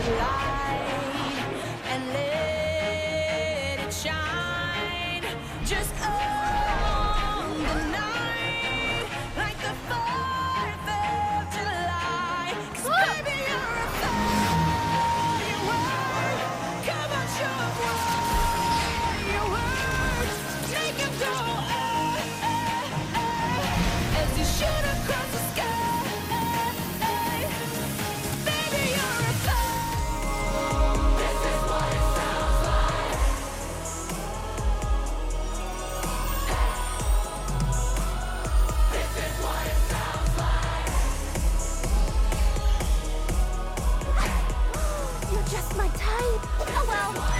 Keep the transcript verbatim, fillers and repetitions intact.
light and let it shine. Just on the night, like the fourth of July. 'Cause baby, you're a firework. Come on, show 'em what you work. Make 'em go, oh, oh, oh, as you shoot across the sky. Baby, you're a fire. This is what it sounds like. This is what it sounds like. You're just my type. Oh well.